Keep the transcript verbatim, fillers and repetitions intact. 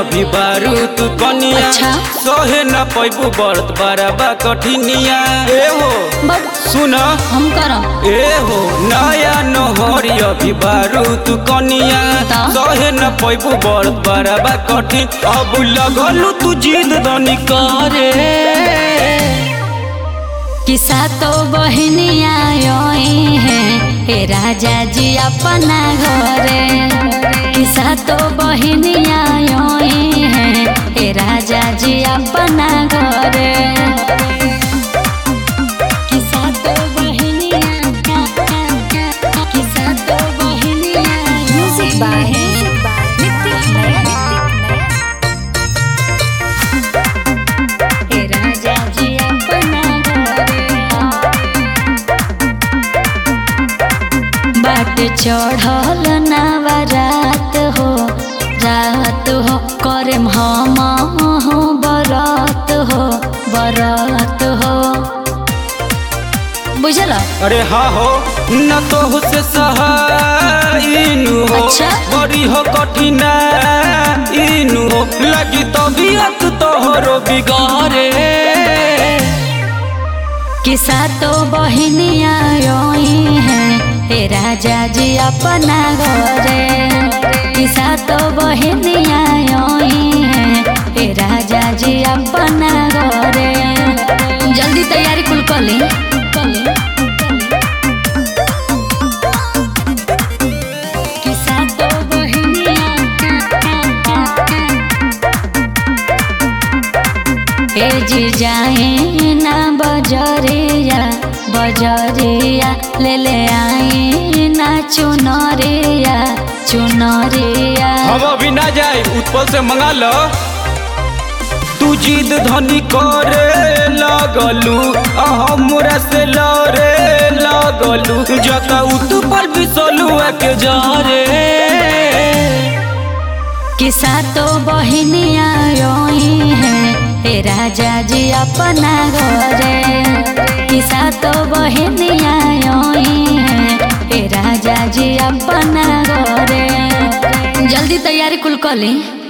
अभी बारू तू कनिया अच्छा? सोहे न पैबू बरत बराबा कठिनिया ए हो सुन हम करम ए हो नया नहरी अभी बारू तू कनिया सोहे न पैबू बरत बराबा कठिन अब लगलू तू जिद दनी करे किसा तो बहनिया योई है हे राजा जी अपना घरे किसा तो बहनिया योई है हे राजा जी अपना घरे किसा तो बहनिया किसा तो बहनिया म्यूजिक बाय हे राजा जी अपना बाट चढ़ल नवरात हो रात हो करम हम हो बरात हो बरात हो बुझल। अरे हाँ हो न तो से सहाइनु हो अच्छा? बड़ी हो कठिना इनु हो लगी तबीयत तोहरो बिगाड़े किसा तो बहनिया योई है हे राजा जी अपना घरे किसा तो बहनिया योई है हे राजा जी अपना घरे जल्दी तैयारी कुल कर ली किसा तो बहनिया हे जी जाए ना बजरिया बजरिया ले ले आई ना चुनरिया चुनरिया हम अभी ना जाए उत्पल से मंगा लो तू जिद धनी करे लगलू हमरा से लड़े लगलू जका उत्पल बिसलू के जा रे किसा तो बहनिया योई है हे राजा जी अपना घरे किसा तो बहनिया योई है हे राजा जी अपना घरे जल्दी तैयारी कुल कर ली।